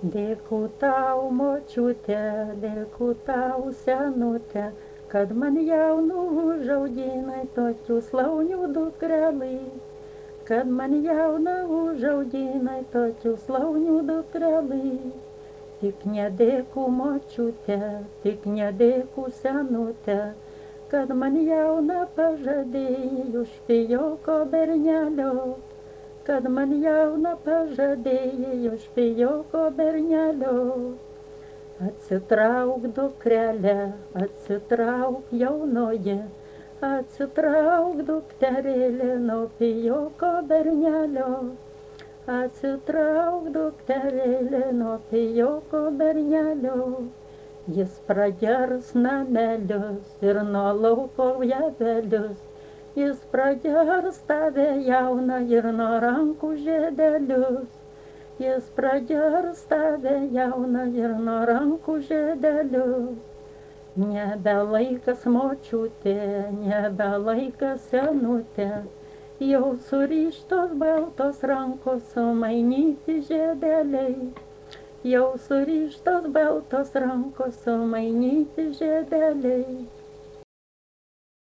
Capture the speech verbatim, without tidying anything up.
Dėkui tau, močiute, dėkui tau, senute, kad man jaunų užauginai tokius launių dukrelį. Kad man jauną užauginai tokius launių dukrelį. Tik nedėkui, močiute, tik nedėkui, senute, kad man jauną pažadėjai už pijoko bernelio. Kad man jauną pažadėjai už pijoko bernelio. Atsitrauk, dukrelė, atsitrauk, jaunoji, atsitrauk, dukterėlė, nuo pijoko bernelio. Atsitrauk, dukterėlė, nuo pijoko bernelio. Jis pragers namelius ir nuo lauko javelius. Jis pragers tave jauną ir nuo rankų žiedelius. Jis pragers tave jauną ir nuo rankų žiedelius. Nebe laikas, močiutė, nebe laikas, senutė, jau surištos baltos rankos sumainyti žiedeliai. Jau surištos baltos rankos sumainyti žiedeliai.